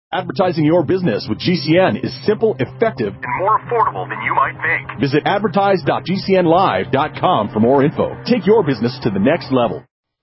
Advertising your business with GCN is simple, effective, and more affordable than you might think. Visit advertise.gcnlive.com for more info. Take your business to the next level.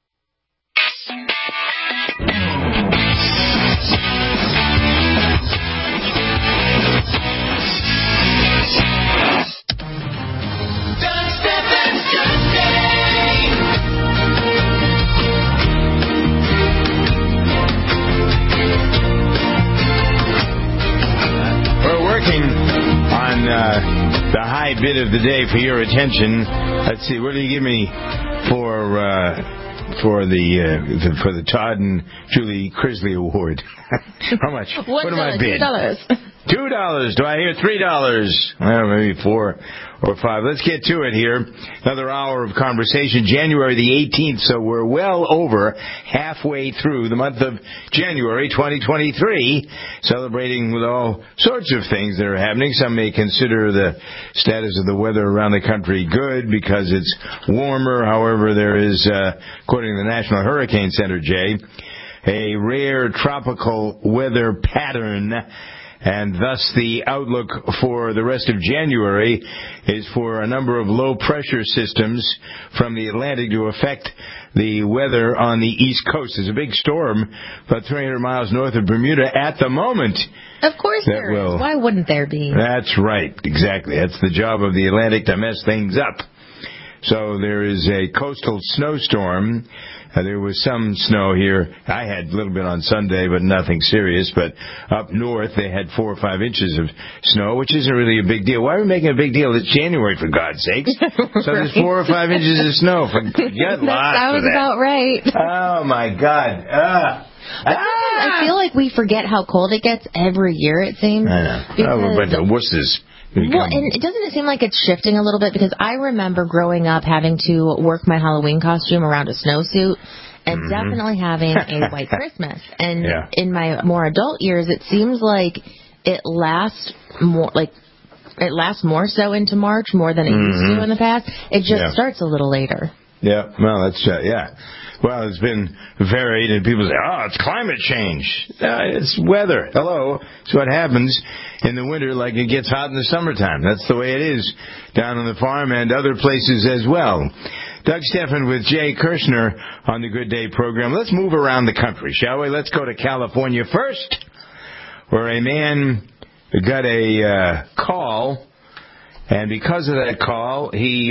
The high bid of the day for your attention. Let's see, what do you give me for the Todd and Julie Crisley Award? How much? What am I bid? $2. Do I hear $3? Well, maybe 4 or 5. Let's get to it here. Another hour of conversation. January the 18th, so we're well over halfway through the month of January 2023, celebrating with all sorts of things that are happening. Some may consider the status of the weather around the country good because it's warmer. However, there is, according to the National Hurricane Center, Jay, a rare tropical weather pattern. And thus the outlook for the rest of January is for a number of low-pressure systems from the Atlantic to affect the weather on the East Coast. There's a big storm about 300 miles north of Bermuda at the moment. Of course there is. Why wouldn't there be? That's right. Exactly. That's the job of the Atlantic, to mess things up. So there is a coastal snowstorm. There was some snow here. I had a little bit on Sunday, but nothing serious. But up north, they had 4 or 5 inches of snow, which isn't really a big deal. Why are we making a big deal? It's January, for God's sakes. Right. So there's 4 or 5 inches of snow. Get lost. That sounds about right. Oh, my God. I feel like we forget how cold it gets every year, it seems. I know. Oh, but what's this? Well, and doesn't it seem like it's shifting a little bit? Because I remember growing up having to work my Halloween costume around a snowsuit and definitely having a white Christmas. And in my more adult years, it seems like it lasts more so into March more than it used to in the past. It just starts a little later. Yeah, well, that's, Well, it's been varied, and people say, oh, it's climate change. It's weather. Hello. It's what happens in the winter like it gets hot in the summertime. That's the way it is down on the farm and other places as well. Doug Stephan with Jay Kirshner on the Good Day program. Let's move around the country, shall we? Let's go to California first, where a man got a call. And because of that call,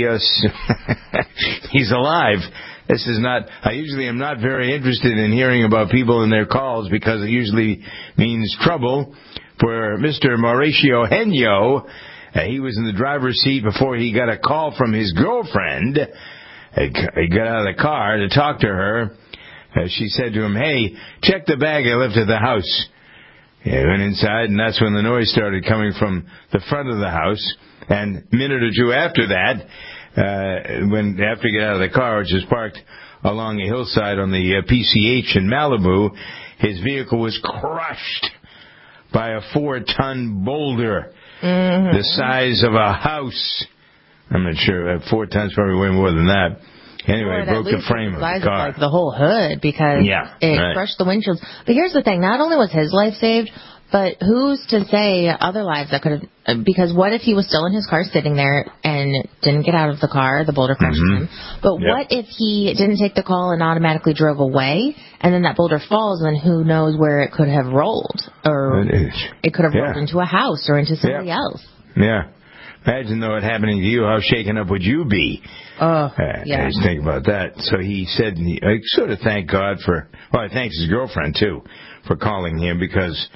he's alive. This is not, I usually am not very interested in hearing about people and their calls because it usually means trouble. For Mr. Mauricio Henyo, he was in the driver's seat before he got a call from his girlfriend. He got out of the car to talk to her. She said to him, hey, check the bag I left at the house. He went inside, and that's when the noise started coming from the front of the house. And a minute or two after that, after he got out of the car, which was parked along a hillside on the PCH in Malibu, his vehicle was crushed by a 4-ton boulder the size of a house. I'm not sure. 4 tons, probably way more than that. Anyway, it broke the frame of the car. Like the whole hood because it crushed the windshields. But here's the thing. Not only was his life saved, but who's to say other lives that could have... Because what if he was still in his car sitting there and didn't get out of the car, the boulder crushed him. But what if he didn't take the call and automatically drove away, and then that boulder falls, and who knows where it could have rolled? Or it could have rolled into a house or into somebody else. Yeah. Imagine, though, it happening to you. How shaken up would you be? Just think about that. So he said, I sort of thank God for... Well, I thanked his girlfriend, too, for calling him because...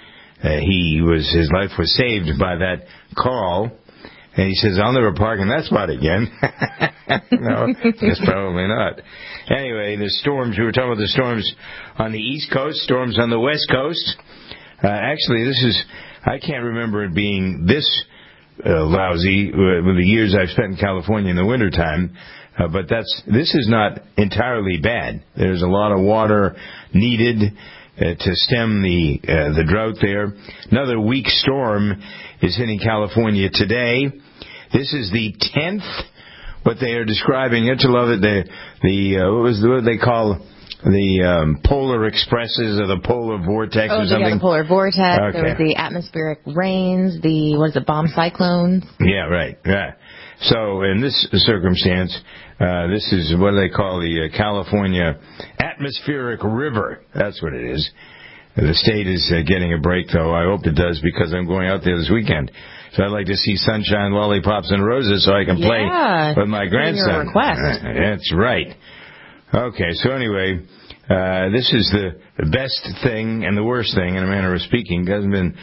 his life was saved by that call. And he says, I'll never park in that spot again. No, guess probably not. Anyway, the storms, we were talking about the storms on the East Coast, storms on the West Coast. Actually, I can't remember it being this lousy with the years I've spent in California in the wintertime. But this is not entirely bad. There's a lot of water needed to stem the drought there. Another weak storm is hitting California today. This is the 10th, what they are describing. Don't you love it? What they call polar expresses or the polar vortex or something? Yeah, the polar vortex. Okay. There was the atmospheric rains, the bomb cyclones. Yeah, right. Yeah. So in this circumstance, this is what they call the California Atmospheric River. That's what it is. The state is getting a break, though. I hope it does, because I'm going out there this weekend. So I'd like to see sunshine, lollipops, and roses so I can play with my grandson. Your request. That's right. Okay, so anyway, this is the best thing and the worst thing, in a manner of speaking. It hasn't been,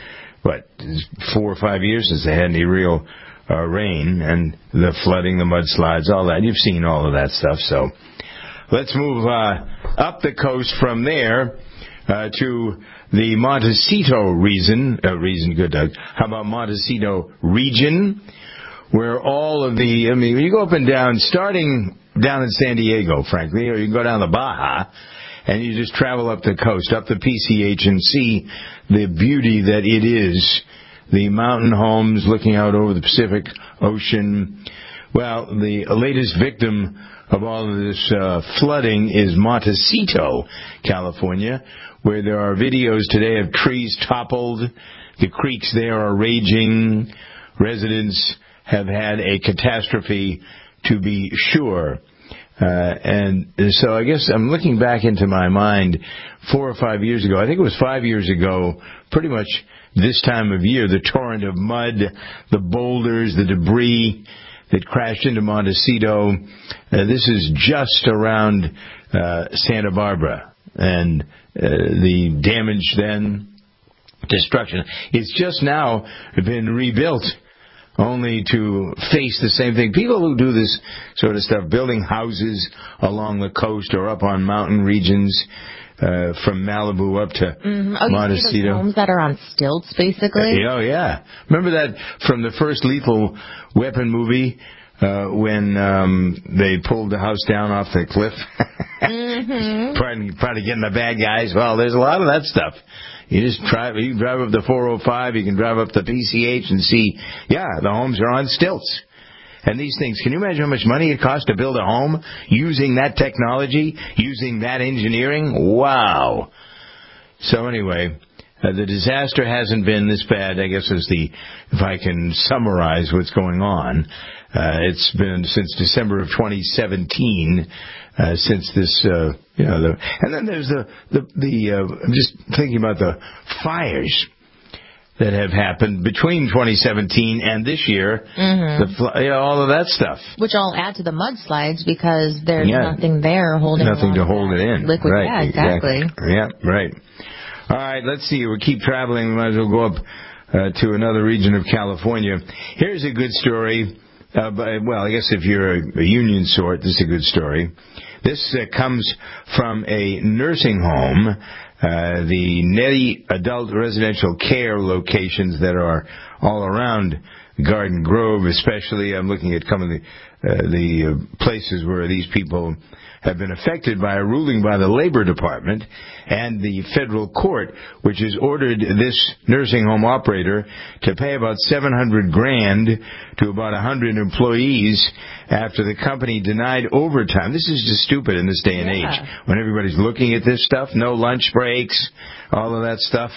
4 or 5 years since they had any real rain, and the flooding, the mudslides, all that. You've seen all of that stuff. So let's move up the coast from there to the Montecito region. Good, Doug. How about Montecito region, where all of you go up and down, starting down in San Diego, frankly, or you can go down the Baja, and you just travel up the coast, up the PCH, and see the beauty that it is. The mountain homes looking out over the Pacific Ocean. Well, the latest victim of all of this flooding is Montecito, California, where there are videos today of trees toppled. The creeks there are raging. Residents have had a catastrophe, to be sure. And so I guess I'm looking back into my mind 4 or 5 years ago. I think it was 5 years ago, pretty much this time of year, the torrent of mud, the boulders, the debris that crashed into Montecito. This is just around Santa Barbara. And the damage then, destruction, it's just now been rebuilt, only to face the same thing. People who do this sort of stuff, building houses along the coast or up on mountain regions, from Malibu up to Montecito. You see those homes that are on stilts, basically? Oh, yeah. Remember that from the first Lethal Weapon movie, when they pulled the house down off the cliff? Probably getting the bad guys. Well, there's a lot of that stuff. You can drive up the 405, you can drive up the PCH and see, the homes are on stilts. And these things, can you imagine how much money it costs to build a home using that technology, using that engineering? Wow. So anyway, the disaster hasn't been this bad, I guess, if I can summarize what's going on. It's been since December of 2017, since this, and then there's I'm just thinking about the fires that have happened between 2017 and this year, all of that stuff. Which all add to the mudslides, because there's nothing there holding nothing to hold it in. Liquid, right, exactly. Yeah, right. All right, let's see. We'll keep traveling. We might as well go up to another region of California. Here's a good story. I guess if you're a union sort, this is a good story. This comes from a nursing home, the Nettie Adult Residential Care locations that are all around Garden Grove, especially. I'm looking at some of the places where these people have been affected by a ruling by the Labor Department and the federal court, which has ordered this nursing home operator to pay about $700,000 to about 100 employees after the company denied overtime. This is just stupid in this day and age, when everybody's looking at this stuff. No lunch breaks, all of that stuff.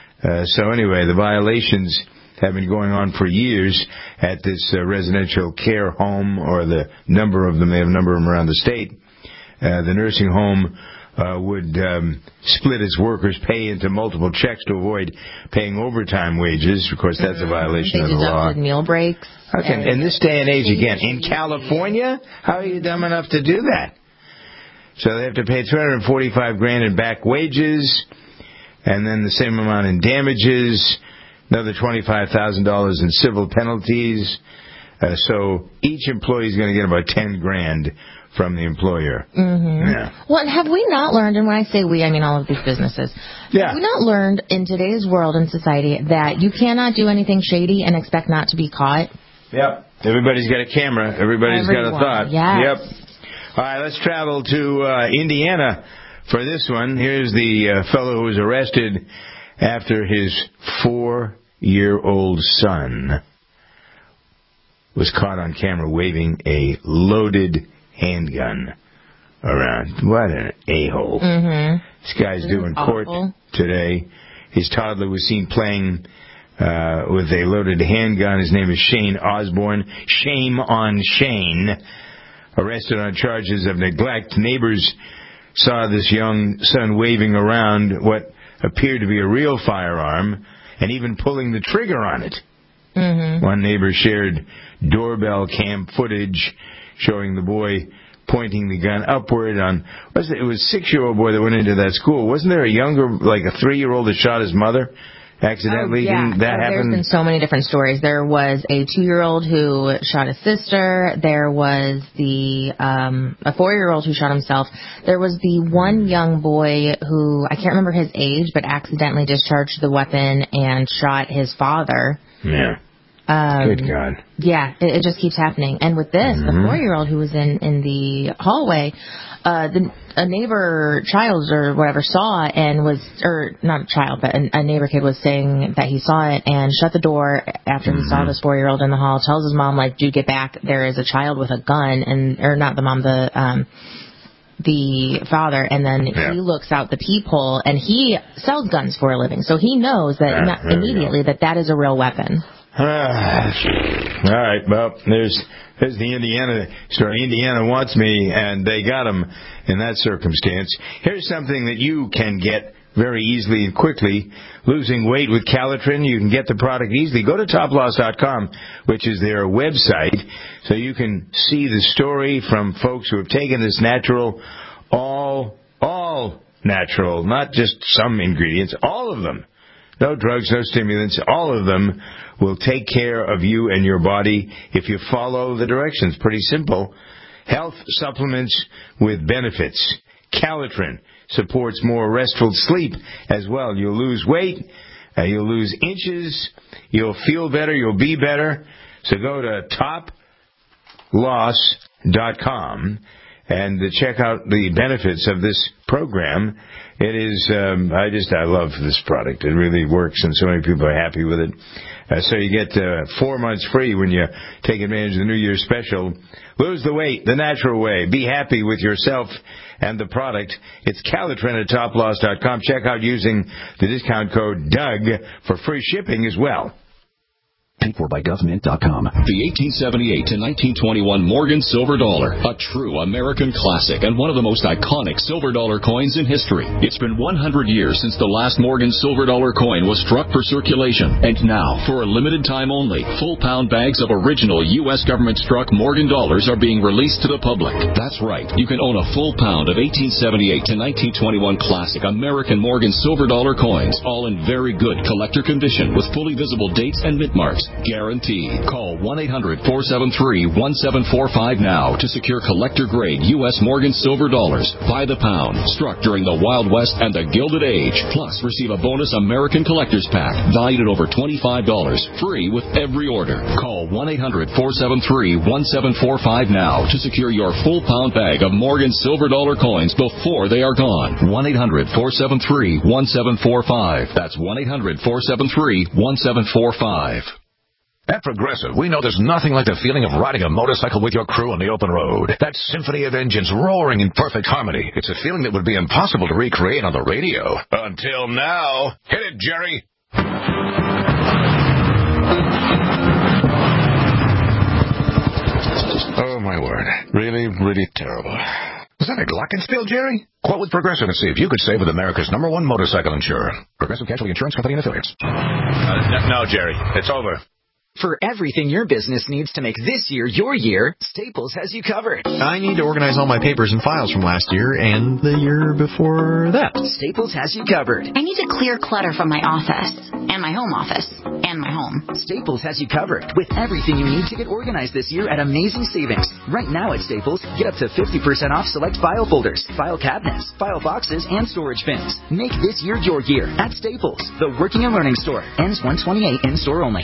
So anyway, the violations have been going on for years at this residential care home, or the number of them. They have a number of them around the state. The nursing home would split its workers' pay into multiple checks to avoid paying overtime wages. Of course, that's a violation of the law. Meal breaks. Okay. In this day and age, again, in California, how are you dumb enough to do that? So they have to pay $345,000 in back wages, and then the same amount in damages, another $25,000 in civil penalties. So each employee is going to get about $10,000 from the employer. Well, have we not learned, and when I say we, I mean all of these businesses, have we not learned in today's world and society that you cannot do anything shady and expect not to be caught? Yep. Everybody's got a camera. Everyone got a thought. Yes. Yep. All right, let's travel to Indiana for this one. Here's the fellow who was arrested after his 4-year-old son was caught on camera waving a loaded handgun. around. What an a-hole. Mm-hmm. This guy's doing court today. His toddler was seen playing with a loaded handgun. His name is Shane Osborne. Shame on Shane. Arrested on charges of neglect. Neighbors saw this young son waving around what appeared to be a real firearm and even pulling the trigger on it. Mm-hmm. One neighbor shared doorbell cam footage showing the boy pointing the gun upward on, it was a 6-year-old boy that went into that school. Wasn't there a younger, like a 3-year-old that shot his mother accidentally? Oh, yeah. Didn't that happen? There's been so many different stories. There was a 2-year-old who shot his sister. There was a 4-year-old who shot himself. There was the one young boy who, I can't remember his age, but accidentally discharged the weapon and shot his father. Yeah. Good God. Yeah, it just keeps happening. And with this, the 4-year-old who was in the hallway, a neighbor child or whatever saw it and was, or not a child, but a neighbor kid was saying that he saw it and shut the door after he saw this 4-year-old in the hall, tells his mom, like, dude, get back, there is a child with a gun, and, or not the mom, the father, and then he looks out the peephole, and he sells guns for a living, so he knows that immediately that is a real weapon. All right, well, there's the Indiana story. Indiana wants me, and they got him in that circumstance. Here's something that you can get very easily and quickly. Losing weight with Calitrin, you can get the product easily. Go to toploss.com, which is their website, so you can see the story from folks who have taken this natural, all natural, not just some ingredients, all of them. No drugs, no stimulants, all of them will take care of you and your body if you follow the directions. Pretty simple. Health supplements with benefits. Calitrin supports more restful sleep as well. You'll lose weight, you'll lose inches, you'll feel better, you'll be better. So go to toploss.com and check out the benefits of this program. It is, I love this product. It really works, and so many people are happy with it. So you get 4 months free when you take advantage of the New Year's special. Lose the weight the natural way. Be happy with yourself and the product. It's Calitrin at toploss.com. Check out using the discount code DOUG for free shipping as well. Paid for by government.com. The 1878 to 1921 Morgan Silver Dollar, a true American classic and one of the most iconic silver dollar coins in history. It's been 100 years since the last Morgan Silver Dollar coin was struck for circulation. And now, for a limited time only, full pound bags of original U.S. government struck Morgan dollars are being released to the public. That's right. You can own a full pound of 1878 to 1921 classic American Morgan Silver Dollar coins, all in very good collector condition with fully visible dates and mint marks. Guaranteed. Call 1-800-473-1745 now to secure collector-grade U.S. Morgan Silver dollars by the pound, struck during the Wild West and the Gilded Age. Plus, receive a bonus American Collector's Pack valued at over $25, free with every order. Call 1-800-473-1745 now to secure your full pound bag of Morgan Silver dollar coins before they are gone. 1-800-473-1745. That's 1-800-473-1745. At Progressive, we know there's nothing like the feeling of riding a motorcycle with your crew on the open road. That symphony of engines roaring in perfect harmony. It's a feeling that would be impossible to recreate on the radio. Until now. Hit it, Jerry. Oh, my word. Really, really terrible. Was that a glockenspiel, Jerry? Quote with Progressive and see if you could save with America's #1 motorcycle insurer. Progressive Casualty Insurance Company and Affiliates. No, Jerry. It's over. For everything your business needs to make this year your year, Staples has you covered. I need to organize all my papers and files from last year and the year before that. Staples has you covered. I need to clear clutter from my office, and my home office, and my home. Staples has you covered with everything you need to get organized this year at amazing savings. Right now at Staples, get up to 50% off select file folders, file cabinets, file boxes, and storage bins. Make this year your year at Staples, the working and learning store. Ends 1/28 in-store only.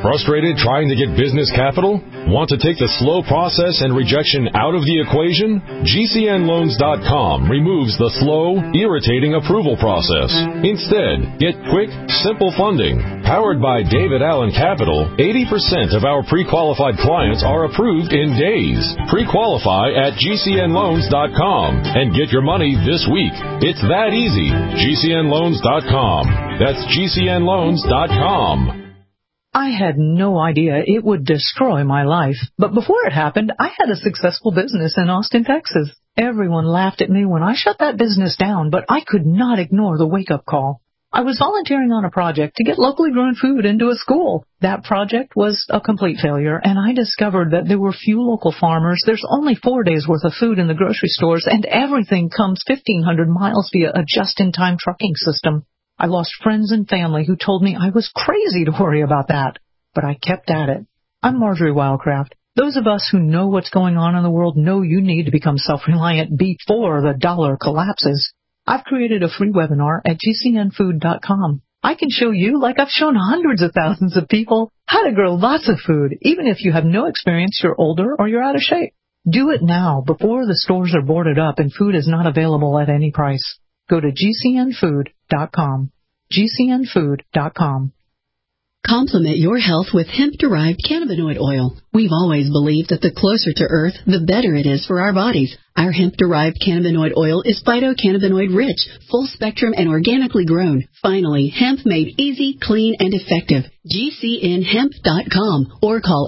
Frustrated trying to get business capital? Want to take the slow process and rejection out of the equation? GCNLoans.com removes the slow, irritating approval process. Instead, get quick, simple funding. Powered by David Allen Capital, 80% of our pre-qualified clients are approved in days. Pre-qualify at GCNLoans.com and get your money this week. It's that easy. GCNLoans.com. That's GCNLoans.com. I had no idea it would destroy my life. But before it happened, I had a successful business in Austin, Texas. Everyone laughed at me when I shut that business down, but I could not ignore the wake-up call. I was volunteering on a project to get locally grown food into a school. That project was a complete failure, and I discovered that there were few local farmers. There's only 4 days' worth of food in the grocery stores, and everything comes 1,500 miles via a just-in-time trucking system. I lost friends and family who told me I was crazy to worry about that, but I kept at it. I'm Marjorie Wildcraft. Those of us who know what's going on in the world know you need to become self-reliant before the dollar collapses. I've created a free webinar at GCNfood.com. I can show you, like I've shown hundreds of thousands of people, how to grow lots of food, even if you have no experience, you're older, or you're out of shape. Do it now, before the stores are boarded up and food is not available at any price. Go to GCNfood.com. GCNfood.com. Complement your health with hemp-derived cannabinoid oil. We've always believed that the closer to Earth, the better it is for our bodies. Our hemp-derived cannabinoid oil is phytocannabinoid-rich, full-spectrum, and organically grown. Finally, hemp made easy, clean, and effective. GCNhemp.com or call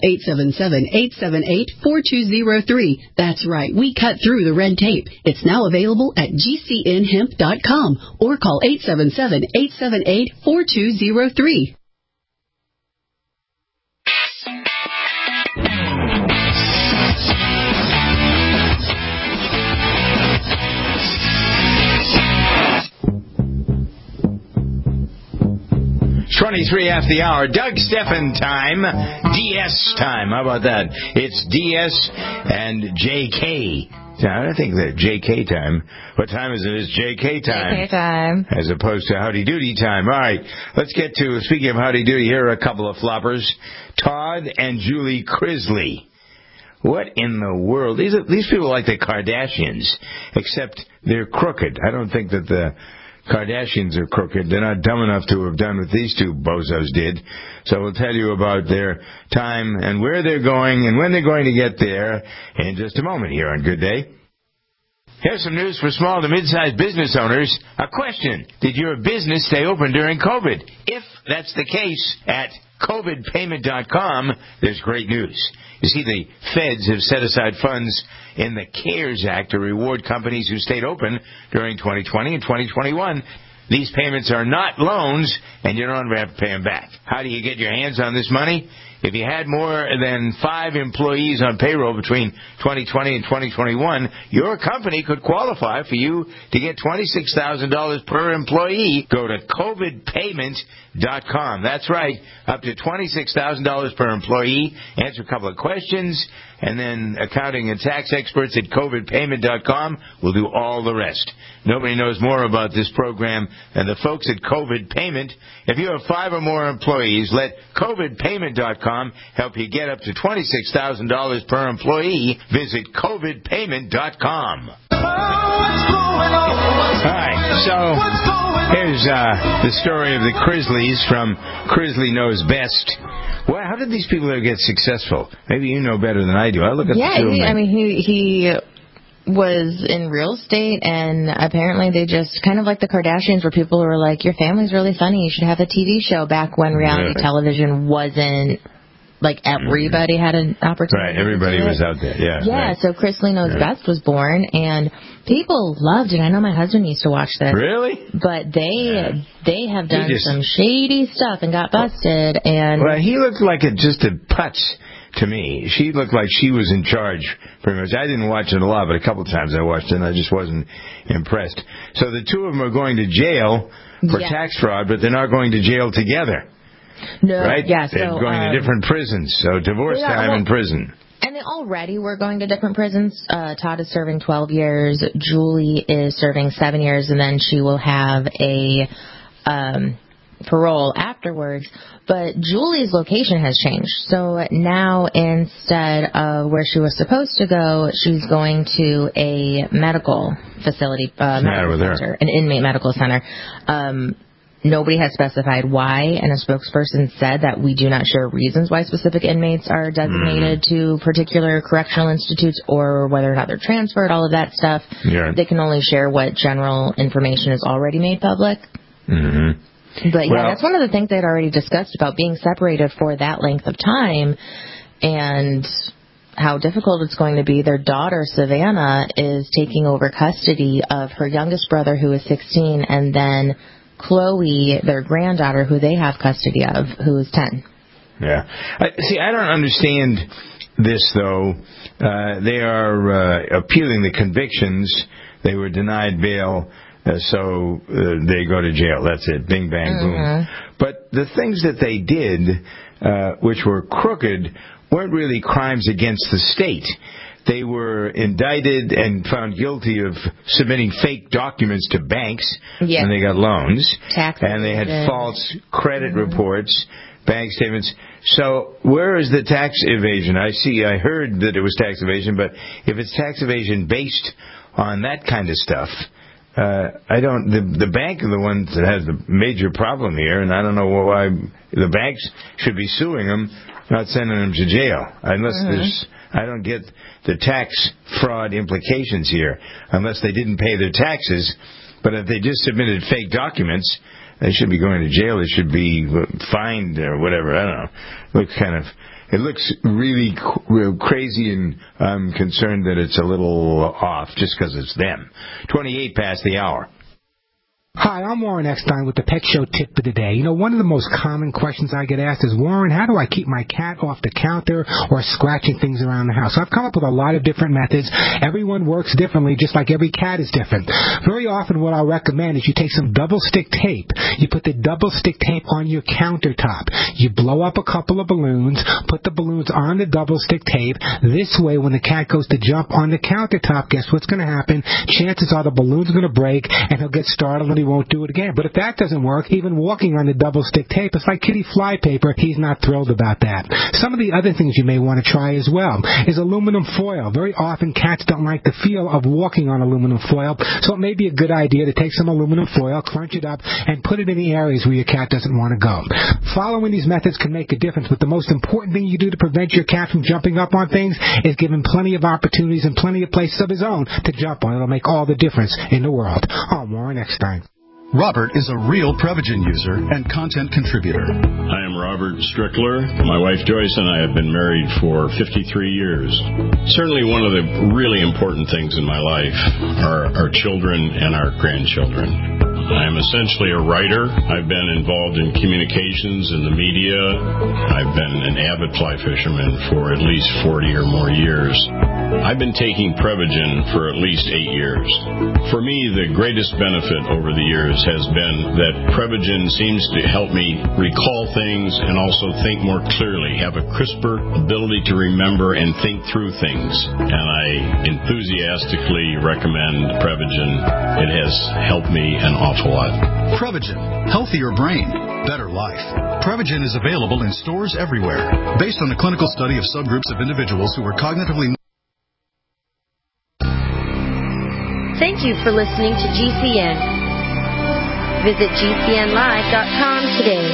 877-878-4203. That's right, we cut through the red tape. It's now available at GCNhemp.com or call 877-878-4203. It's 23 after the hour. Doug Steffen time. DS time. How about that? It's DS and JK. I don't think that JK time. What time is it? It's JK time. JK time. As opposed to Howdy Doody time. All right. Let's get to, speaking of Howdy Doody, here are a couple of floppers. Todd and Julie Crisley. What in the world? These people are like the Kardashians, except they're crooked. I don't think that the Kardashians are crooked. They're not dumb enough to have done what these two bozos did. So we'll tell you about their time and where they're going and when they're going to get there in just a moment here on Good Day. Here's some news for small to mid-sized business owners. A question: did your business stay open during COVID? If that's the case, at COVIDpayment.com, there's great news. You see, the feds have set aside funds in the CARES Act to reward companies who stayed open during 2020 and 2021. These payments are not loans, and you don't have to pay them back. How do you get your hands on this money? If you had more than 5 employees on payroll between 2020 and 2021, your company could qualify for you to get $26,000 per employee. Go to COVIDpayment.com. That's right, up to $26,000 per employee. Answer a couple of questions, and then accounting and tax experts at COVIDpayment.com will do all the rest. Nobody knows more about this program than the folks at COVID Payment. If you have 5 or more employees, let COVIDpayment.com help you get up to $26,000 per employee. Visit COVIDpayment.com. All right, so here's the story of the Crisleys from Crisley Knows Best. Well, how did these people ever get successful? Maybe you know better than I do. I look at the two of them. He was in real estate, and apparently they just kind of like the Kardashians, where people were like, your family's really funny, you should have a TV show, back when reality television wasn't, like, everybody had an opportunity. Right, everybody was out there, yeah. Right. So Crisley Knows Best was born, and people loved it. I know my husband used to watch this. Really? But they have done some shady stuff and got busted. And well, he looked like just a putz to me. She looked like she was in charge, pretty much. I didn't watch it a lot, but a couple of times I watched it, and I just wasn't impressed. So the two of them are going to jail for tax fraud, but they're not going to jail together. No, right? Yeah, they're going to different prisons. So divorce time in prison. And they already were going to different prisons. Todd is serving 12 years. Julie is serving 7 years, and then she will have a parole afterwards. But Julie's location has changed. So now instead of where she was supposed to go, she's going to a medical facility, medical center, an inmate medical center. Nobody has specified why, and a spokesperson said that we do not share reasons why specific inmates are designated to particular correctional institutes or whether or not they're transferred, all of that stuff. Yeah. They can only share what general information is already made public. Mm-hmm. But, yeah, that's one of the things they'd already discussed about being separated for that length of time and how difficult it's going to be. Their daughter, Savannah, is taking over custody of her youngest brother, who is 16, and then Chloe, their granddaughter, who they have custody of, who is 10. Yeah. See, I don't understand this, though. They are appealing the convictions. They were denied bail, so they go to jail. That's it. Bing, bang, boom. But the things that they did, which were crooked, weren't really crimes against the state. They were indicted and found guilty of submitting fake documents to banks when they got loans. And they had false credit reports, bank statements. So where is the tax evasion? I heard that it was tax evasion, but if it's tax evasion based on that kind of stuff, the bank are the ones that has the major problem here, and I don't know why the banks should be suing them, not sending them to jail, unless I don't get the tax fraud implications here, unless they didn't pay their taxes. But if they just submitted fake documents, they should be going to jail. They should be fined or whatever. I don't know. It looks really crazy, and I'm concerned that it's a little off just because it's them. 28 past the hour. Hi, I'm Warren Eckstein with the Pet Show Tip of the Day. You know, one of the most common questions I get asked is, Warren, how do I keep my cat off the counter or scratching things around the house? So I've come up with a lot of different methods. Everyone works differently, just like every cat is different. Very often what I'll recommend is you take some double-stick tape. You put the double-stick tape on your countertop. You blow up a couple of balloons, put the balloons on the double-stick tape. This way, when the cat goes to jump on the countertop, guess what's going to happen? Chances are the balloon's going to break, and he'll get startled and he won't do it again. But if that doesn't work, even walking on the double-stick tape, it's like kitty fly paper. He's not thrilled about that. Some of the other things you may want to try as well is aluminum foil. Very often cats don't like the feel of walking on aluminum foil, so it may be a good idea to take some aluminum foil, crunch it up, and put it in the areas where your cat doesn't want to go. Following these methods can make a difference, but the most important thing you do to prevent your cat from jumping up on things is give him plenty of opportunities and plenty of places of his own to jump on. It'll make all the difference in the world. I'm Warren Eckstein. Robert is a real Prevagen user and content contributor. I am Robert Strickler. My wife Joyce and I have been married for 53 years. Certainly one of the really important things in my life are our children and our grandchildren. I am essentially a writer. I've been involved in communications in the media. I've been an avid fly fisherman for at least 40 or more years. I've been taking Prevagen for at least 8 years. For me, the greatest benefit over the years has been that Prevagen seems to help me recall things and also think more clearly, have a crisper ability to remember and think through things. And I enthusiastically recommend Prevagen. It has helped me an awful lot. Prevagen. Healthier brain. Better life. Prevagen is available in stores everywhere. Based on a clinical study of subgroups of individuals who were cognitively... Thank you for listening to GCN. Visit GCNlive.com today.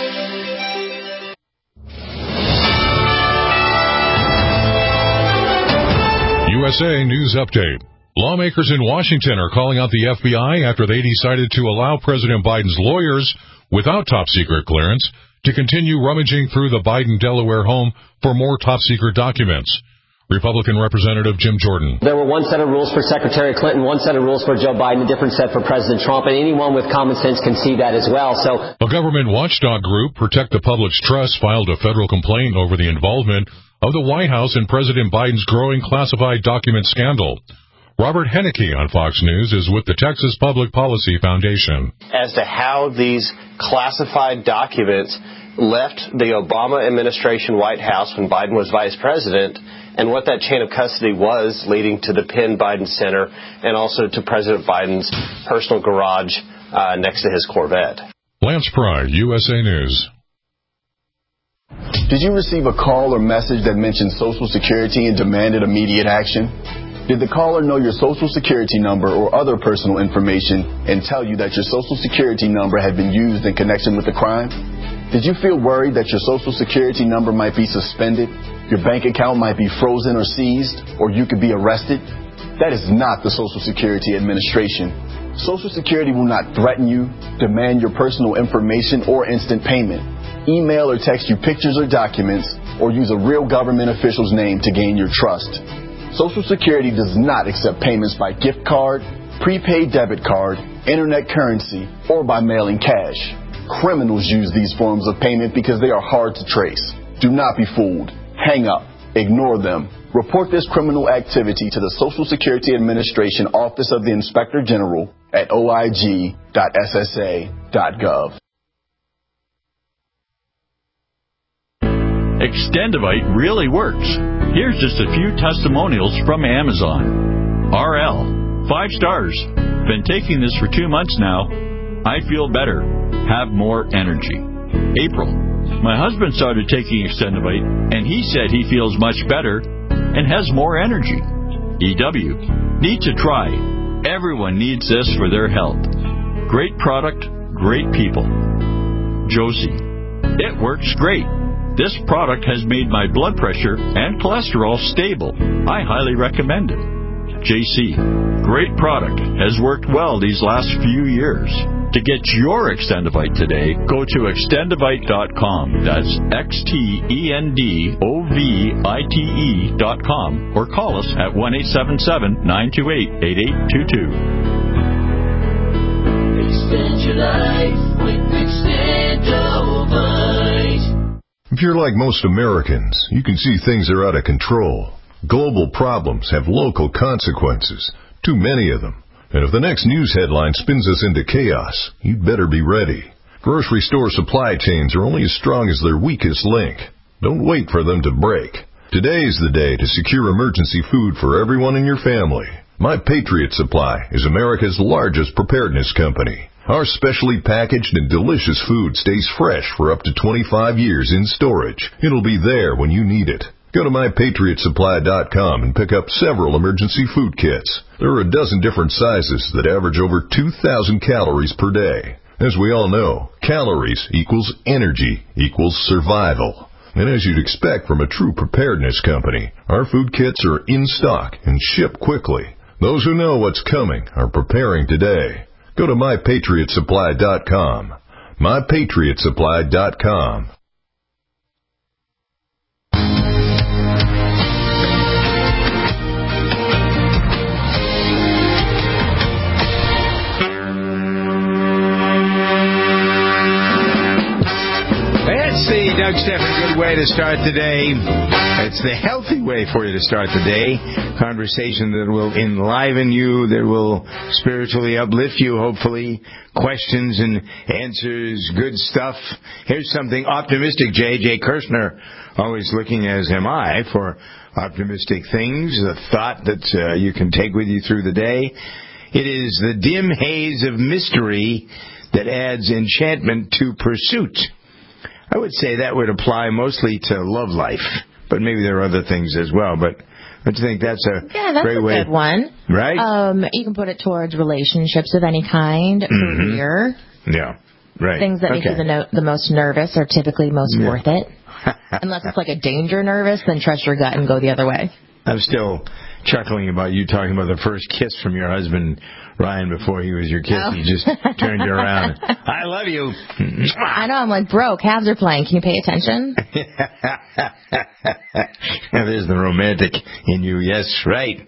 USA News Update. Lawmakers in Washington are calling out the FBI after they decided to allow President Biden's lawyers, without top-secret clearance, to continue rummaging through the Biden Delaware home for more top-secret documents. Republican Representative Jim Jordan. There were one set of rules for Secretary Clinton, one set of rules for Joe Biden, a different set for President Trump, and anyone with common sense can see that as well. So, a government watchdog group, Protect the Public's Trust, filed a federal complaint over the involvement of the White House in President Biden's growing classified document scandal. Robert Henneke on Fox News is with the Texas Public Policy Foundation. As to how these classified documents left the Obama administration White House when Biden was vice president, and what that chain of custody was leading to the Penn Biden Center and also to President Biden's personal garage next to his Corvette. Lance Pry, USA News. Did you receive a call or message that mentioned Social Security and demanded immediate action? Did the caller know your Social Security number or other personal information and tell you that your Social Security number had been used in connection with the crime? Did you feel worried that your Social Security number might be suspended, your bank account might be frozen or seized, or you could be arrested? That is not the Social Security Administration. Social Security will not threaten you, demand your personal information, or instant payment, email or text you pictures or documents, or use a real government official's name to gain your trust. Social Security does not accept payments by gift card, prepaid debit card, internet currency, or by mailing cash. Criminals use these forms of payment because they are hard to trace. Do not be fooled. Hang up. Ignore them. Report this criminal activity to the Social Security Administration Office of the Inspector General at oig.ssa.gov. Extendivite really works. Here's just a few testimonials from Amazon. RL, 5 stars. Been taking this for 2 months now. I feel better. Have more energy. April, my husband started taking Extendivite, and he said he feels much better and has more energy. EW, need to try. Everyone needs this for their health. Great product, great people. Josie, it works great. This product has made my blood pressure and cholesterol stable. I highly recommend it. JC, great product. Has worked well these last few years. To get your Extendivite today, go to extendivite.com. That's XTENDOVITE.com or call us at 1-877-928-8822. Extend your life with Extendivite. If you're like most Americans, you can see things are out of control. Global problems have local consequences, too many of them. And if the next news headline spins us into chaos, you'd better be ready. Grocery store supply chains are only as strong as their weakest link. Don't wait for them to break. Today's the day to secure emergency food for everyone in your family. My Patriot Supply is America's largest preparedness company. Our specially packaged and delicious food stays fresh for up to 25 years in storage. It'll be there when you need it. Go to MyPatriotSupply.com and pick up several emergency food kits. There are a dozen different sizes that average over 2,000 calories per day. As we all know, calories equals energy equals survival. And as you'd expect from a true preparedness company, our food kits are in stock and ship quickly. Those who know what's coming are preparing today. Go to MyPatriotSupply.com. MyPatriotSupply.com. The Doug Stephan good way to start the day. It's the healthy way for you to start the day. Conversation that will enliven you, that will spiritually uplift you, hopefully. Questions and answers, good stuff. Here's something optimistic. J.J. Kirshner, always looking, as am I, for optimistic things, a thought that you can take with you through the day. It is the dim haze of mystery that adds enchantment to pursuit. I would say that would apply mostly to love life, but maybe there are other things as well. But don't you think that's a great way? Yeah, that's a good one. Right? You can put it towards relationships of any kind, career. Yeah, right. Things that make you the most nervous are typically most worth it. Unless it's like a danger nervous, then trust your gut and go the other way. I'm still chuckling about you talking about the first kiss from your husband, Ryan, before he was your kiss. He just turned you around. I love you. I know. I'm like, bro, Cavs are playing. Can you pay attention? There's the romantic in you. Yes, right.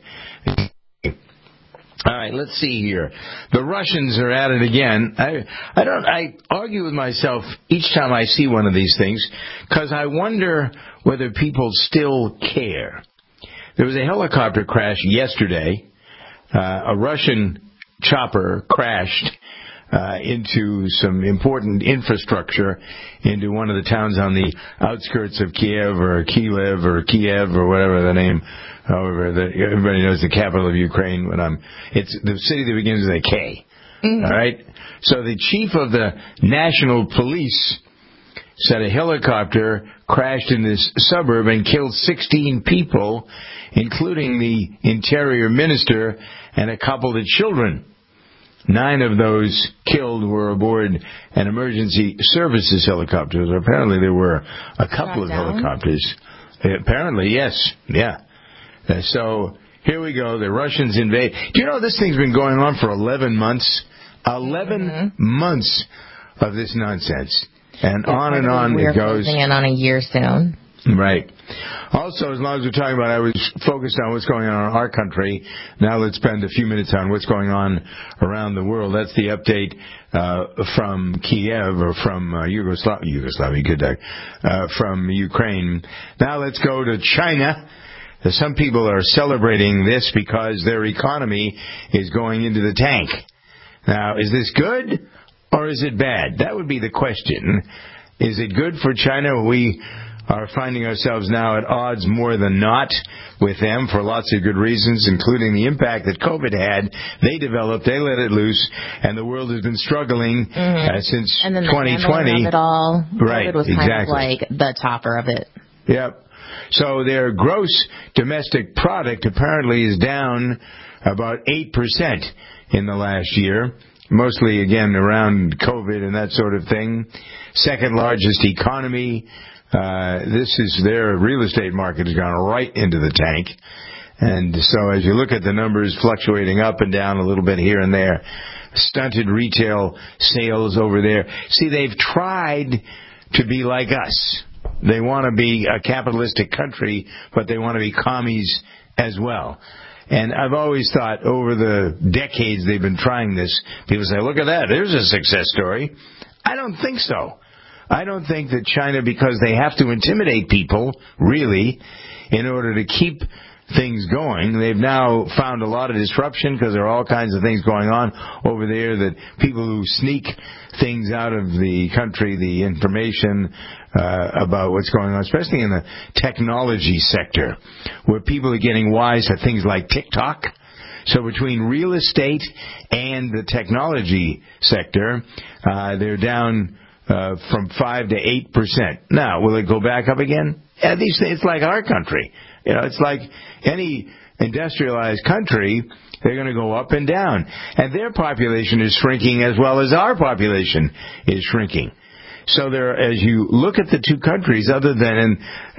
All right, let's see here. The Russians are at it again. I argue with myself each time I see one of these things because I wonder whether people still care. There was a helicopter crash yesterday. A Russian chopper crashed into some important infrastructure into one of the towns on the outskirts of Kiev or Kiev or whatever the name. However, everybody knows the capital of Ukraine. It's the city that begins with a K. All right? So the chief of the National Police said a helicopter crashed in this suburb and killed 16 people, including the Interior Minister and a couple of children. 9 of those killed were aboard an emergency services helicopter. Apparently there were a couple of helicopters. Apparently, yes. Yeah. So here we go. The Russians invade. Do you know this thing's been going on for 11 months? 11 months of this nonsense. And on and on it goes. We're closing in on a year soon. Right. Also, as long as we're talking about, I was focused on what's going on in our country. Now let's spend a few minutes on what's going on around the world. That's the update from Kiev, or from from Ukraine. Now let's go to China. Some people are celebrating this because their economy is going into the tank. Now, is this good or is it bad? That would be the question. Is it good for China? We are finding ourselves now at odds more than not with them for lots of good reasons, including the impact that COVID had. They developed, they let it loose, and the world has been struggling since and then 2020. Of it all. Right, COVID was kind of like the topper of it. Yep. So their gross domestic product apparently is down about 8% in the last year, mostly, again, around COVID and that sort of thing. Second largest economy. This is their real estate market has gone right into the tank. And so as you look at the numbers fluctuating up and down a little bit here and there, stunted retail sales over there. See, they've tried to be like us. They want to be a capitalistic country, but they want to be commies as well. And I've always thought over the decades they've been trying this, people say, look at that, there's a success story. I don't think so. I don't think that China, because they have to intimidate people, really, in order to keep things going. They've now found a lot of disruption because there are all kinds of things going on over there, that people who sneak things out of the country, the information about what's going on, especially in the technology sector, where people are getting wise to things like TikTok. So between real estate and the technology sector, they're down from 5 to 8%. Now, will it go back up again? Yeah, these things, it's like our country. You know, it's like any industrialized country. They're going to go up and down. And their population is shrinking as well as our population is shrinking. So there, as you look at the two countries, other than, and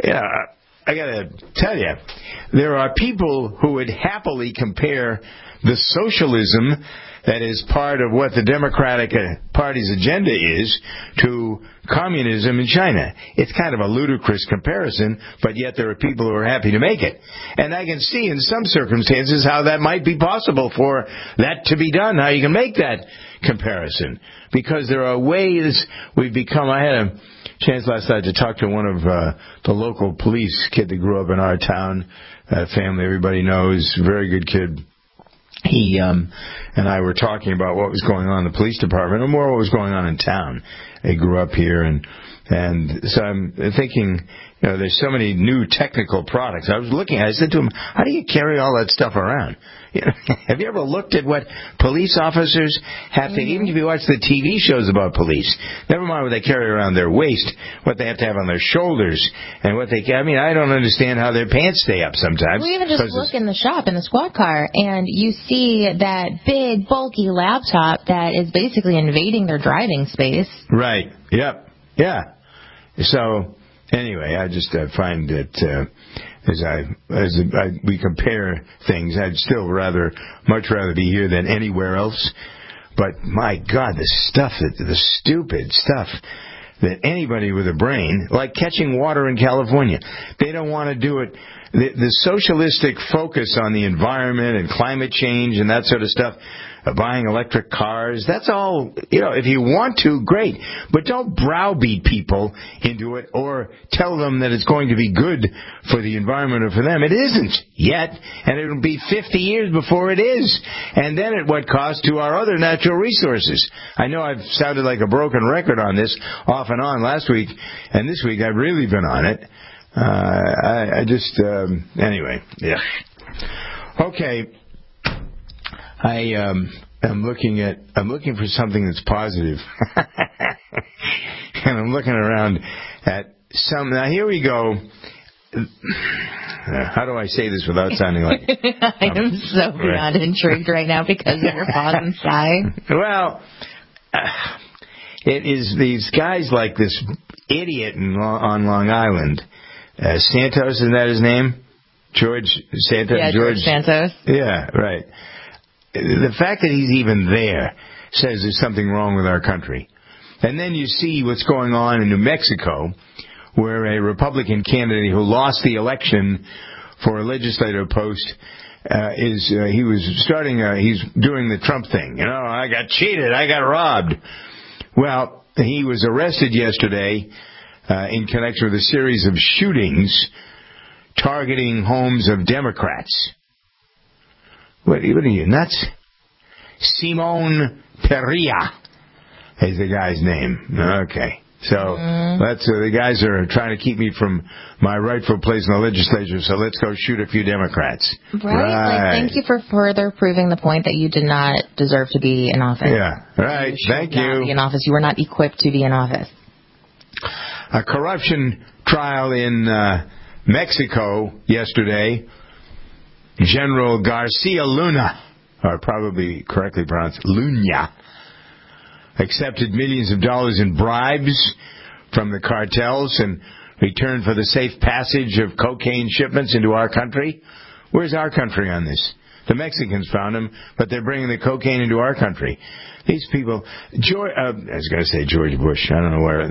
I got to tell you, there are people who would happily compare the socialism that is part of what the Democratic Party's agenda is to communism in China. It's kind of a ludicrous comparison, but yet there are people who are happy to make it. And I can see in some circumstances how that might be possible for that to be done, how you can make that comparison. Because there are ways we've become. I had a chance last night to talk to one of the local police kid that grew up in our town, family everybody knows, very good kid. He and I were talking about what was going on in the police department, or more what was going on in town. He grew up here, and so I'm thinking, you know, there's so many new technical products. I was looking at it, I said to him, how do you carry all that stuff around? You know, have you ever looked at what police officers have to, even if you watch the TV shows about police, never mind what they carry around their waist, what they have to have on their shoulders, and what they, I mean, I don't understand how their pants stay up sometimes. We even just look in the shop, in the squad car, and you see that big, bulky laptop that is basically invading their driving space. Right. Yep. Yeah. So, anyway, I just find that as we compare things, I'd still much rather be here than anywhere else. But my God, the stupid stuff that anybody with a brain, like catching water in California, they don't want to do it. The socialistic focus on the environment and climate change and that sort of stuff, buying electric cars, that's all, you know, if you want to, great. But don't browbeat people into it or tell them that it's going to be good for the environment or for them. It isn't yet, and it'll be 50 years before it is. And then at what cost to our other natural resources? I know I've sounded like a broken record on this off and on last week, and this week I've really been on it. Anyway, yeah. Okay. I'm looking for something that's positive. And I'm looking around at now here we go. How do I say this without sounding like... I am so beyond intrigued right now because of your pause and sigh. Well, it is these guys like this idiot on Long Island. Santos, isn't that his name? George Santos? Yeah, George Santos. Yeah, right. The fact that he's even there says there's something wrong with our country. And then you see what's going on in New Mexico, where a Republican candidate who lost the election for a legislative post he's doing the Trump thing. You know, I got cheated, I got robbed. Well, he was arrested yesterday in connection with a series of shootings targeting homes of Democrats. What are you, nuts? Simon Perea is the guy's name. Okay. So the guys are trying to keep me from my rightful place in the legislature, so let's go shoot a few Democrats. Right. Like, thank you for further proving the point that you did not deserve to be in office. Yeah, right. Thank you. Be in office. You were not equipped to be in office. A corruption trial in Mexico yesterday. General Garcia Luna, or probably correctly pronounced Luna, accepted millions of dollars in bribes from the cartels in return for the safe passage of cocaine shipments into our country. Where's our country on this? The Mexicans found them, but they're bringing the cocaine into our country. These people, I was going to say George Bush. I don't know where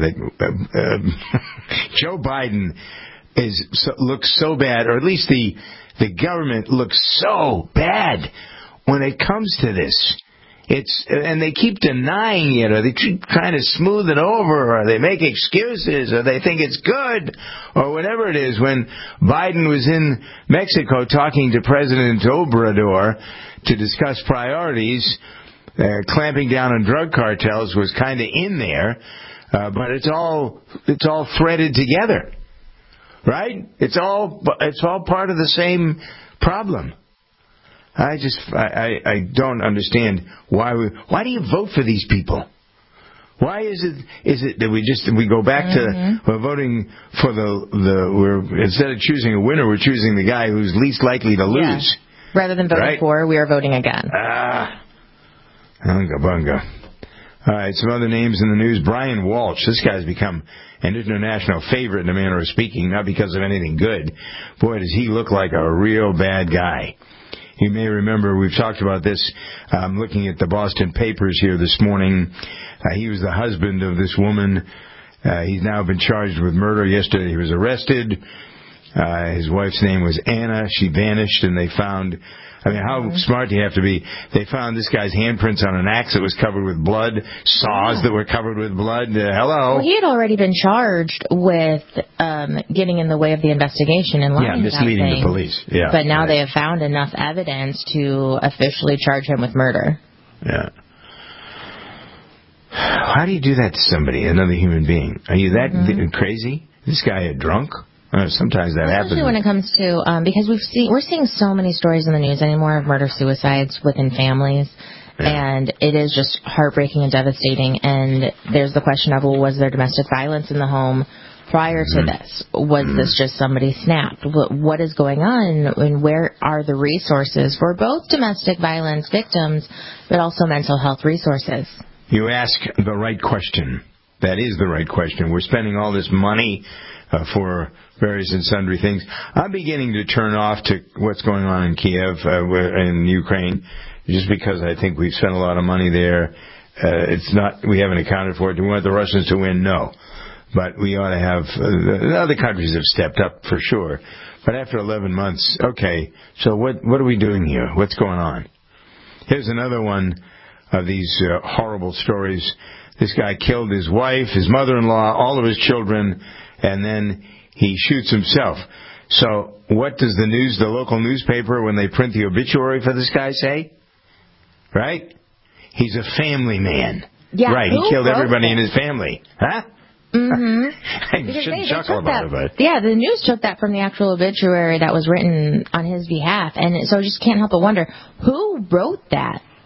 Joe Biden looks so bad, or at least the government looks so bad when it comes to this. And they keep denying it, or they keep trying to smooth it over, or they make excuses, or they think it's good, or whatever it is. When Biden was in Mexico talking to President Obrador to discuss priorities, clamping down on drug cartels was kind of in there, but it's all threaded together, right? It's all part of the same problem. I don't understand why do you vote for these people? Why is it that we go back to we're voting for we're instead of choosing a winner, we're choosing the guy who's least likely to lose. Yeah. Rather than voting for, we are voting again. Bunga bunga. All right, some other names in the news. Brian Walsh. This guy's become an international favorite in a manner of speaking, not because of anything good. Boy, does he look like a real bad guy. You may remember we've talked about this. I'm looking at the Boston papers here this morning. He was the husband of this woman. He's now been charged with murder. Yesterday he was arrested. His wife's name was Anna. She vanished, and they found... I mean, how smart do you have to be? They found this guy's handprints on an axe that was covered with blood, saws that were covered with blood. Hello. Well, he had already been charged with getting in the way of the investigation and lying about misleading things. the police. Yeah, but now they have found enough evidence to officially charge him with murder. Yeah. How do you do that to somebody, another human being? Are you that crazy? Is this guy a drunk? Sometimes that happens. Especially when it comes to, because we're seeing so many stories in the news anymore of murder-suicides within families, and it is just heartbreaking and devastating. And there's the question of, well, was there domestic violence in the home prior to this? Was this just somebody snapped? What is going on, and where are the resources for both domestic violence victims, but also mental health resources? You ask the right question. That is the right question. We're spending all this money for various and sundry things. I'm beginning to turn off to what's going on in Kiev, in Ukraine, just because I think we've spent a lot of money there. We haven't accounted for it. Do we want the Russians to win? No. But we ought to have, the other countries have stepped up for sure. But after 11 months, okay, so what are we doing here? What's going on? Here's another one of these horrible stories. This guy killed his wife, his mother-in-law, all of his children, and then he shoots himself. So what does the local newspaper, when they print the obituary for this guy, say? Right? He's a family man. Yeah, right, he killed everybody in his family. Huh? I shouldn't chuckle about it, but... Yeah, the news took that from the actual obituary that was written on his behalf, and so I just can't help but wonder, who wrote that?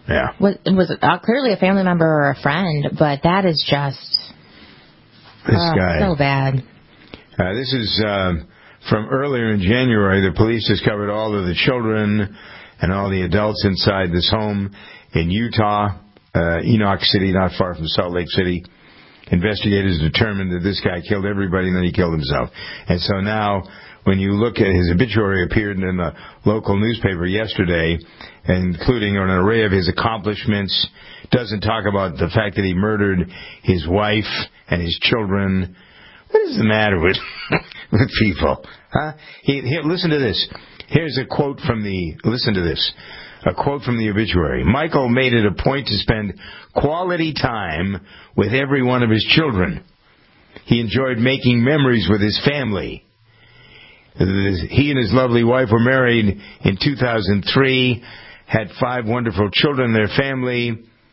Yeah. Was clearly a family member or a friend, but that is just this guy. So bad. This is from earlier in January. The police discovered all of the children and all the adults inside this home in Utah, Enoch City, not far from Salt Lake City. Investigators determined that this guy killed everybody and then he killed himself. And so now, when you look at his obituary, appeared in the local newspaper yesterday, including an array of his accomplishments, doesn't talk about the fact that he murdered his wife and his children. What is the matter with people? Huh? Here, listen to this. Here's a quote from listen to this. A quote from the obituary. Michael made it a point to spend quality time with every one of his children. He enjoyed making memories with his family. He and his lovely wife were married in 2003, had 5 wonderful children in their family.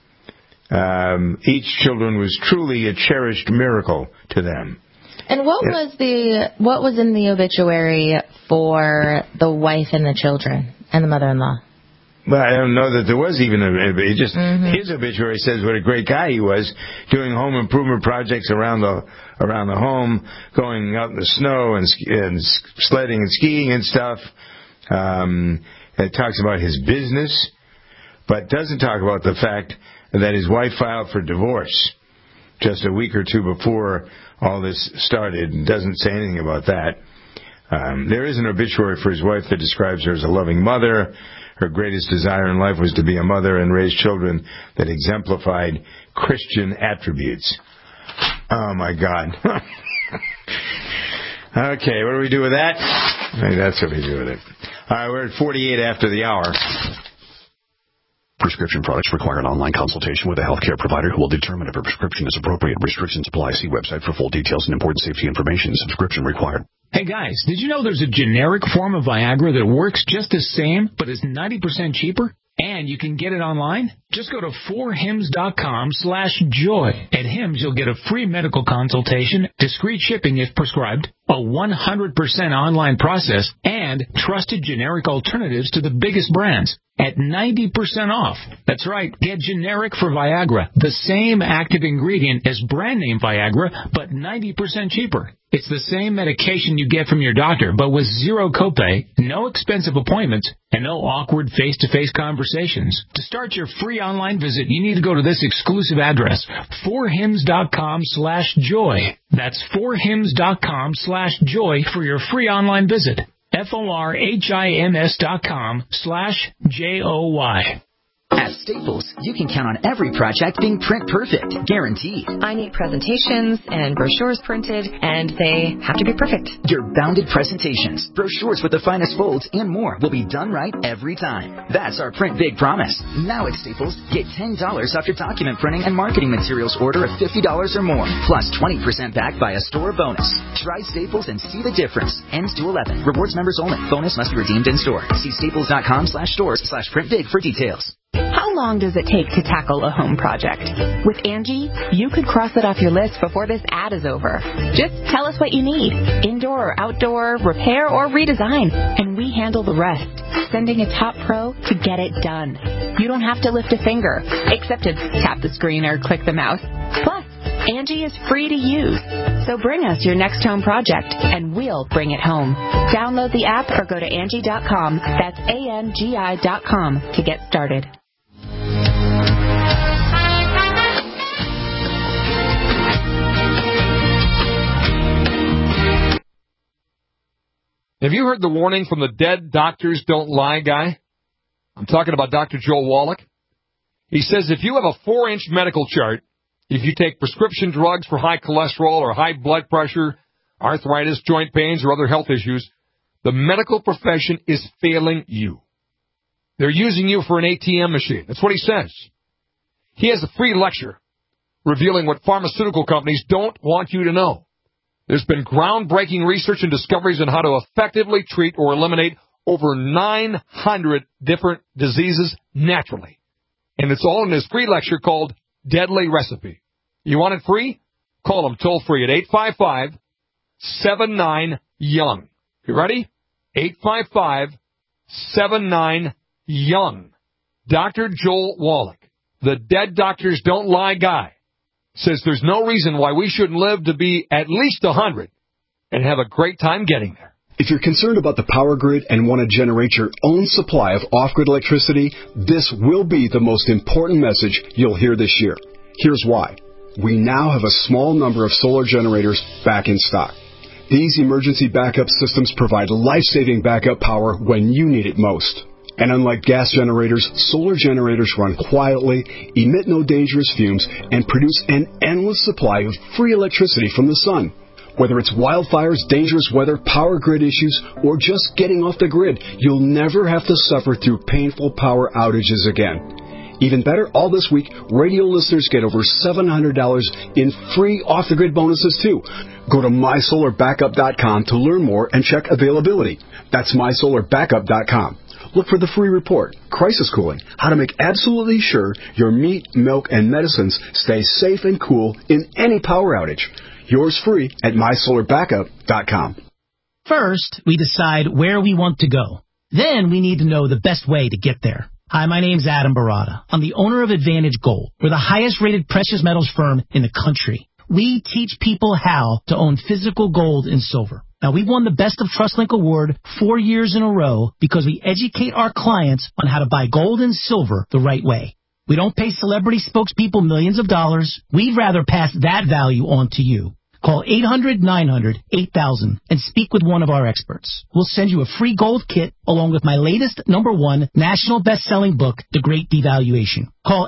Each children was truly a cherished miracle to them. And what was in the obituary for the wife and the children and the mother-in-law? Well, I don't know that there was even his obituary says what a great guy he was, doing home improvement projects around the home, going out in the snow and sledding and skiing and stuff. It talks about his business, but doesn't talk about the fact that his wife filed for divorce just a week or two before all this started, and doesn't say anything about that. There is an obituary for his wife that describes her as a loving mother. Her greatest desire in life was to be a mother and raise children that exemplified Christian attributes. Oh, my God. Okay, what do we do with that? Maybe that's what we do with it. All right, we're at 48 after the hour. Prescription products require an online consultation with a healthcare provider who will determine if a prescription is appropriate. Restrictions apply. See website for full details and important safety information. Subscription required. Hey guys, did you know there's a generic form of Viagra that works just the same but is 90% cheaper? And you can get it online? Just go to 4hims.com/joy. At Hims, you'll get a free medical consultation, discreet shipping if prescribed, a 100% online process, and trusted generic alternatives to the biggest brands at 90% off. That's right, get generic for Viagra, the same active ingredient as brand name Viagra, but 90% cheaper. It's the same medication you get from your doctor, but with zero copay, no expensive appointments, and no awkward face-to-face conversations. To start your free online visit, you need to go to this exclusive address, 4hims.com/joy. That's 4hims.com/joy for your free online visit. FORHIMS.com/JOY. At Staples, you can count on every project being print perfect, guaranteed. I need presentations and brochures printed, and they have to be perfect. Your bounded presentations, brochures with the finest folds, and more will be done right every time. That's our Print Big promise. Now at Staples, get $10 off your document printing and marketing materials order of $50 or more, plus 20% back by a store bonus. Try Staples and see the difference. Ends 2/11. Rewards members only. Bonus must be redeemed in store. See staples.com/stores/printbig for details. How long does it take to tackle a home project? With Angie, you could cross it off your list before this ad is over. Just tell us what you need, indoor or outdoor, repair or redesign, and we handle the rest, sending a top pro to get it done. You don't have to lift a finger, except to tap the screen or click the mouse. Plus, Angie is free to use. So bring us your next home project, and we'll bring it home. Download the app or go to Angie.com. That's ANGI.com to get started. Have you heard the warning from the dead doctors don't lie guy? I'm talking about Dr. Joel Wallach. He says if you have a 4-inch medical chart, if you take prescription drugs for high cholesterol or high blood pressure, arthritis, joint pains, or other health issues, the medical profession is failing you. They're using you for an ATM machine. That's what he says. He has a free lecture revealing what pharmaceutical companies don't want you to know. There's been groundbreaking research and discoveries on how to effectively treat or eliminate over 900 different diseases naturally. And it's all in his free lecture called Deadly Recipe. You want it free? Call him toll-free at 855-79-YOUNG. You ready? 855-79-YOUNG. Dr. Joel Wallach, the Dead Doctors Don't Lie guy, says there's no reason why we shouldn't live to be at least 100 and have a great time getting there. If you're concerned about the power grid and want to generate your own supply of off-grid electricity, this will be the most important message you'll hear this year. Here's why. We now have a small number of solar generators back in stock. These emergency backup systems provide life-saving backup power when you need it most. And unlike gas generators, solar generators run quietly, emit no dangerous fumes, and produce an endless supply of free electricity from the sun. Whether it's wildfires, dangerous weather, power grid issues, or just getting off the grid, you'll never have to suffer through painful power outages again. Even better, all this week, radio listeners get over $700 in free off-the-grid bonuses, too. Go to mysolarbackup.com to learn more and check availability. That's mysolarbackup.com. Look for the free report, Crisis Cooling, how to make absolutely sure your meat, milk, and medicines stay safe and cool in any power outage. Yours free at mysolarbackup.com. First, we decide where we want to go. Then we need to know the best way to get there. Hi, my name's Adam Barada. I'm the owner of Advantage Gold. We're the highest-rated precious metals firm in the country. We teach people how to own physical gold and silver. Now, we've won the Best of TrustLink Award 4 years in a row because we educate our clients on how to buy gold and silver the right way. We don't pay celebrity spokespeople millions of dollars. We'd rather pass that value on to you. Call 800-900-8000 and speak with one of our experts. We'll send you a free gold kit along with my latest #1 national best-selling book, The Great Devaluation. Call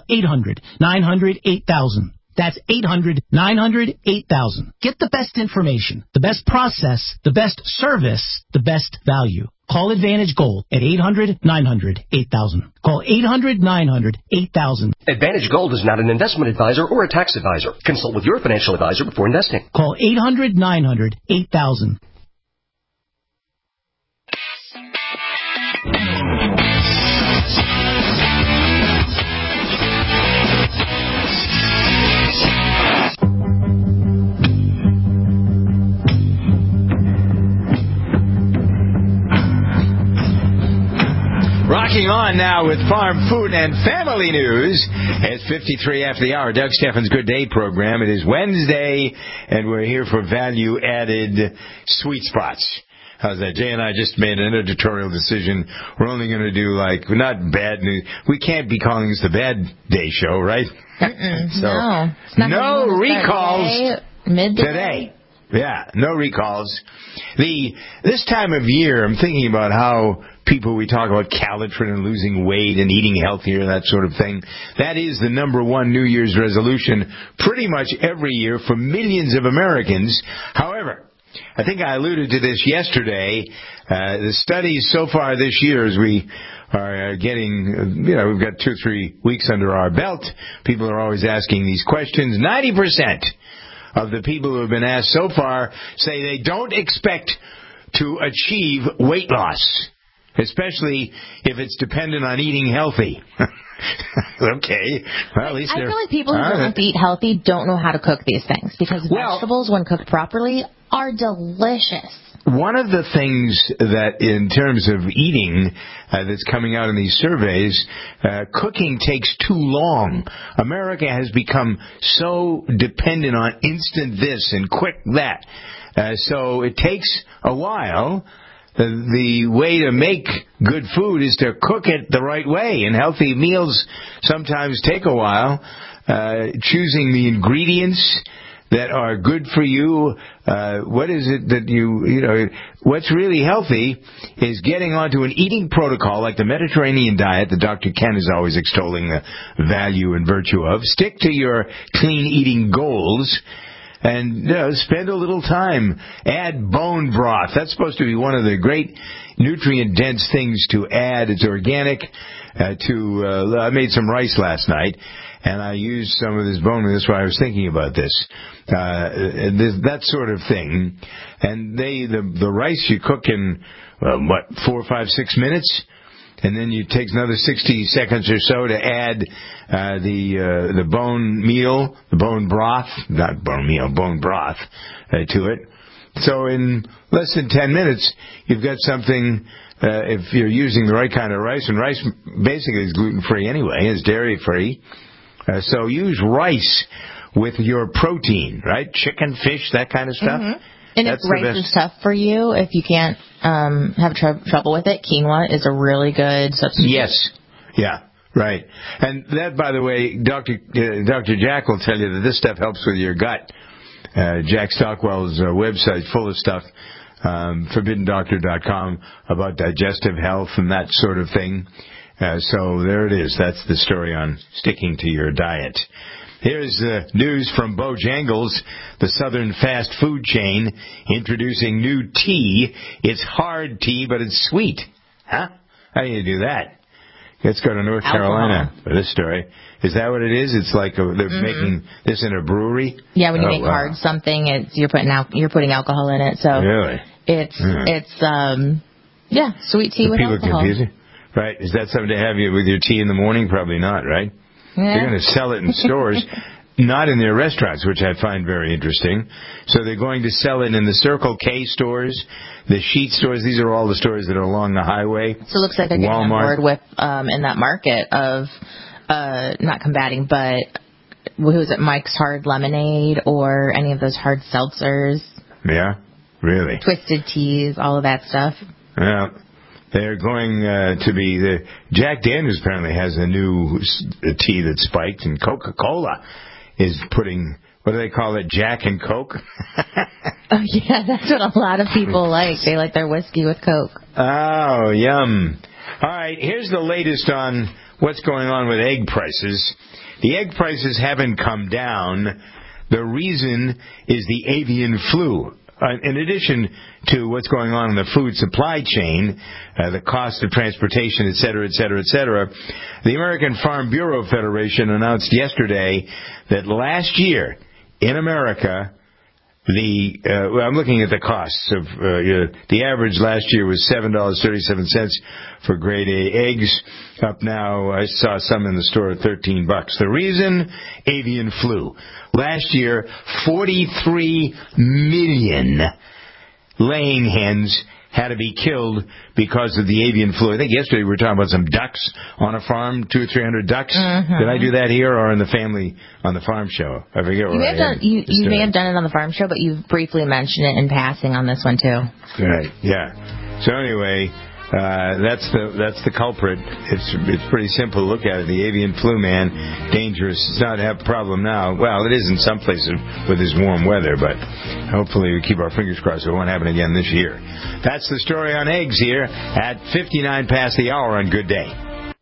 800-900-8000. That's 800-900-8000. Get the best information, the best process, the best service, the best value. Call Advantage Gold at 800-900-8000. Call 800-900-8000. Advantage Gold is not an investment advisor or a tax advisor. Consult with your financial advisor before investing. Call 800-900-8000. Rocking on now with Farm, Food, and Family News. It's 53 after the hour. Doug Steffens' Good Day program. It is Wednesday, and we're here for value-added sweet spots. How's that? Jay and I just made an editorial decision. We're only going to do, not bad news. We can't be calling this the Bad Day Show, right? No recalls today. Yeah, no recalls. This time of year, I'm thinking about how we talk about Calitrin and losing weight and eating healthier, that sort of thing. That is the #1 New Year's resolution pretty much every year for millions of Americans. However, I think I alluded to this yesterday. The studies so far this year, as we are getting, we've got 2 or 3 weeks under our belt. People are always asking these questions. 90% of the people who have been asked so far say they don't expect to achieve weight loss, especially if it's dependent on eating healthy. Okay. Well, at least I feel like people who don't eat healthy don't know how to cook these things because vegetables, when cooked properly, are delicious. One of the things that, in terms of eating, that's coming out in these surveys, cooking takes too long. America has become so dependent on instant this and quick that. So it takes a while. The way to make good food is to cook it the right way, and healthy meals sometimes take a while. Choosing the ingredients that are good for you. What is it that what's really healthy is getting onto an eating protocol like the Mediterranean diet that Dr. Ken is always extolling the value and virtue of. Stick to your clean eating goals. And spend a little time. Add bone broth. That's supposed to be one of the great nutrient-dense things to add. It's organic. I made some rice last night, and I used some of this bone. That's why I was thinking about this. That sort of thing. And the rice you cook in 4, 5, 6 minutes. And then it takes another 60 seconds or so to add the bone meal, the bone broth, not bone meal, bone broth to it. So in less than 10 minutes, you've got something if you're using the right kind of rice, and rice basically is gluten-free anyway, is dairy-free. So use rice with your protein, right? Chicken, fish, that kind of stuff. Mm-hmm. And if rice is tough for you, if you can't have trouble with it, quinoa is a really good substitute. Yes. Yeah. Right. And that, by the way, Dr. Jack will tell you that this stuff helps with your gut. Jack Stockwell's website full of stuff, ForbiddenDoctor.com, about digestive health and that sort of thing. So there it is. That's the story on sticking to your diet. Here's news from Bojangles, the southern fast food chain, introducing new tea. It's hard tea, but it's sweet. Huh? How do you do that? Let's go to North Carolina for this story. Is that what it is? It's like they're making this in a brewery? Yeah, when you make hard something, you're putting alcohol in it. So really? It's sweet tea with alcohol. Confusing? Right. Is that something to have with your tea in the morning? Probably not, right? Yeah. They're going to sell it in stores, not in their restaurants, which I find very interesting. So they're going to sell it in the Circle K stores, the Sheet stores. These are all the stores that are along the highway. So it looks like they're getting on board with in that market of not combating, but who is it? Mike's Hard Lemonade or any of those hard seltzers. Yeah, really. Twisted teas, all of that stuff. Yeah. They're going to be Jack Daniels apparently has a new tea that spiked, and Coca-Cola is putting, what do they call it, Jack and Coke? Oh yeah, that's what a lot of people like. They like their whiskey with Coke. Oh, yum! All right, here's the latest on what's going on with egg prices. The egg prices haven't come down. The reason is the avian flu. In addition to what's going on in the food supply chain, the cost of transportation, et cetera, the American Farm Bureau Federation announced yesterday that last year in America, I'm looking at the costs of the average last year was $7.37 for grade A eggs. Up now, I saw some in the store at $13. The reason? Avian flu. Last year, 43 million laying hens had to be killed because of the avian flu. I think yesterday we were talking about some ducks on a farm, 200 or 300 ducks. Mm-hmm. Did I do that here or in the family on the farm show? I forget what you may have done it on the farm show, but you briefly mentioned it in passing on this one too. Right. Yeah. So anyway, that's the culprit. It's pretty simple to look at it. The avian flu, man, dangerous. It's not a problem now. Well, it is in some places with this warm weather, but hopefully we keep our fingers crossed it won't happen again this year. That's the story on eggs here at 59 past the hour on Good Day.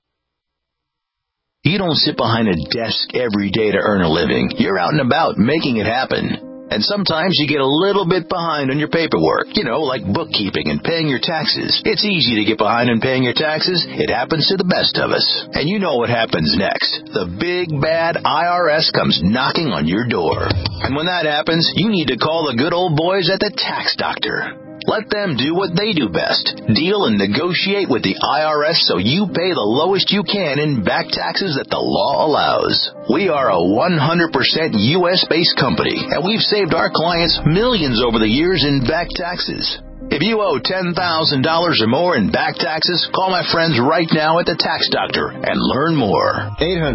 You don't sit behind a desk every day to earn a living. You're out and about making it happen. And sometimes you get a little bit behind on your paperwork, like bookkeeping and paying your taxes. It's easy to get behind on paying your taxes. It happens to the best of us. And you know what happens next. The big, bad IRS comes knocking on your door. And when that happens, you need to call the good old boys at the Tax Doctor. Let them do what they do best. Deal and negotiate with the IRS so you pay the lowest you can in back taxes that the law allows. We are a 100% U.S.-based company, and we've saved our clients millions over the years in back taxes. If you owe $10,000 or more in back taxes, call my friends right now at the Tax Doctor and learn more.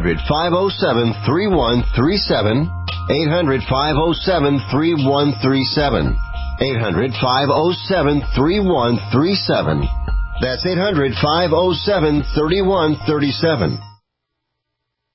800-507-3137. 800-507-3137. 800-507-3137. That's 800-507-3137.